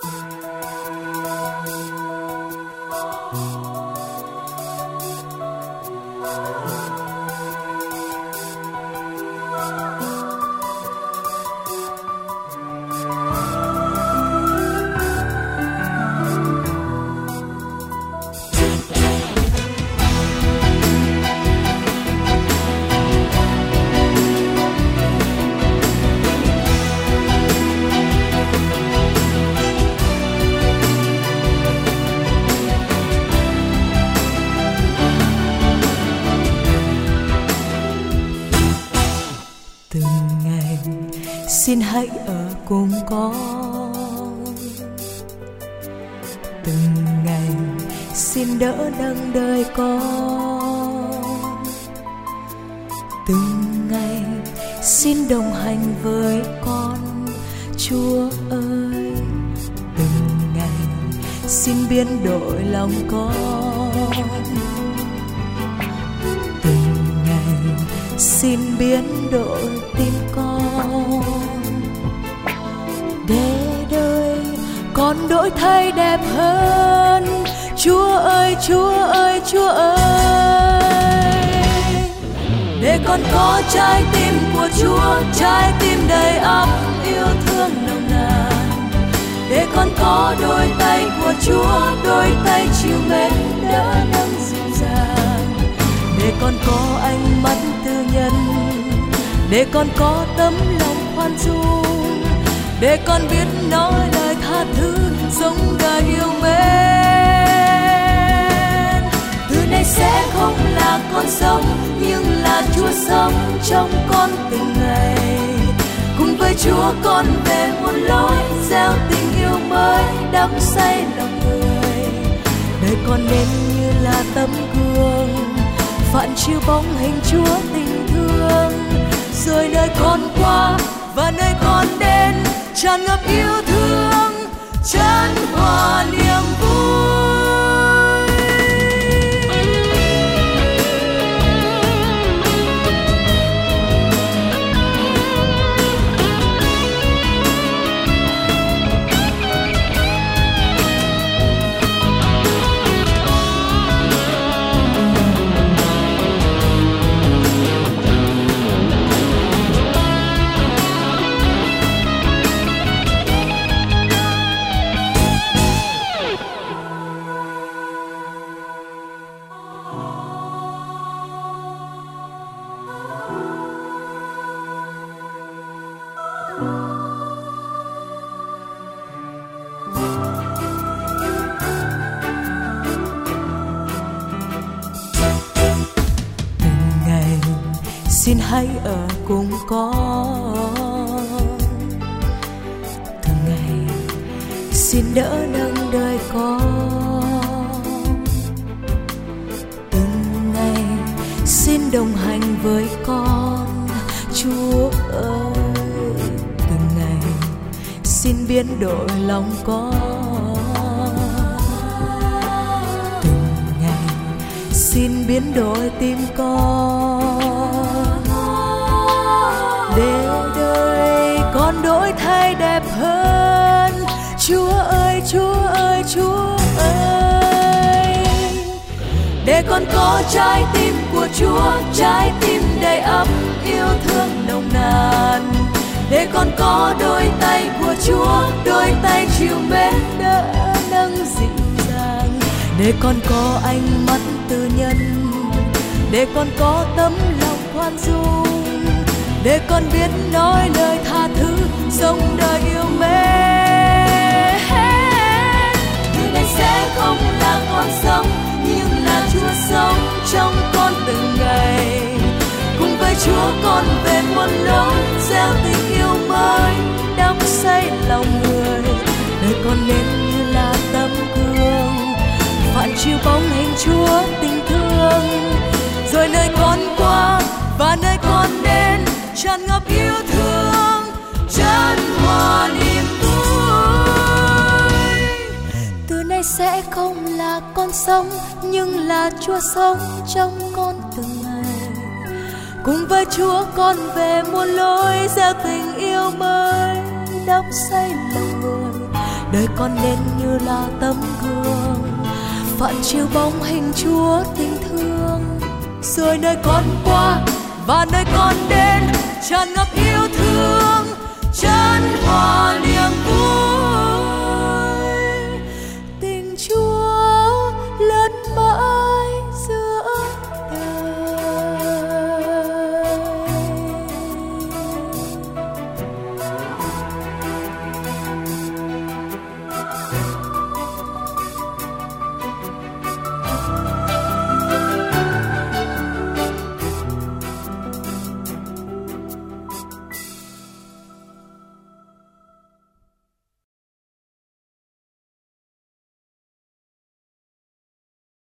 Xin hãy ở cùng con từng ngày, xin đỡ nâng đời con từng ngày, xin đồng hành với con. Chúa ơi, từng ngày xin biến đổi lòng con, từng ngày xin biến đổi tim con, để đời con đổi thay đẹp hơn. Chúa ơi, Chúa ơi, Chúa ơi, để con có trái tim của Chúa, trái tim đầy ắp yêu thương nồng nàn. Để con có đôi tay của Chúa, đôi tay chiều mến đỡ nâng dịu dàng. Để con có ánh mắt tư nhân, để con có tấm lòng khoan dung, để con biết nói lời tha thứ sống đời yêu mến. Từ nay sẽ không là con sống, nhưng là Chúa sống trong con từng ngày. Cùng với Chúa con về muôn lối, gieo tình yêu mới đắm say lòng người. Đời con nên như là tấm gương phản chiếu bóng hình Chúa tình thương. Rồi nơi con qua và nơi con đến tràn ngập yêu thương, chan hòa niềm vui. Xin hãy ở cùng con từng ngày, xin đỡ nâng đời con từng ngày, xin đồng hành với con. Chúa ơi, từng ngày xin biến đổi lòng con, từng ngày xin biến đổi tim con. Để đời con đổi thay đẹp hơn. Chúa ơi, Chúa ơi, Chúa ơi, để con có trái tim của Chúa, trái tim đầy ắp yêu thương nồng nàn. Để con có đôi tay của Chúa, đôi tay chiều mến đỡ nâng dịu dàng. Để con có ánh mắt tư nhân, để con có tấm lòng khoan dung, để con biết nói lời tha thứ sống đời yêu mến. Từ nay sẽ không là con sống, nhưng là Chúa sống trong con từng ngày. Cùng với Chúa con về muôn lối, gieo tình yêu mới đắm say lòng người. Đời con nên như là tấm gương phản chiếu bóng hình Chúa tình thương. Rồi nơi con qua và nơi con đến tràn ngập yêu thương, chan hòa niềm vui. Từ nay sẽ không là con sống, nhưng là Chúa sống trong con từng ngày. Cùng với Chúa con về muôn lối, gieo tình yêu mới đắm say lòng người. đời con nên như là tấm gương phản chiếu bóng hình Chúa tình thương. Rồi nơi con qua và nơi con đến tràn ngập yêu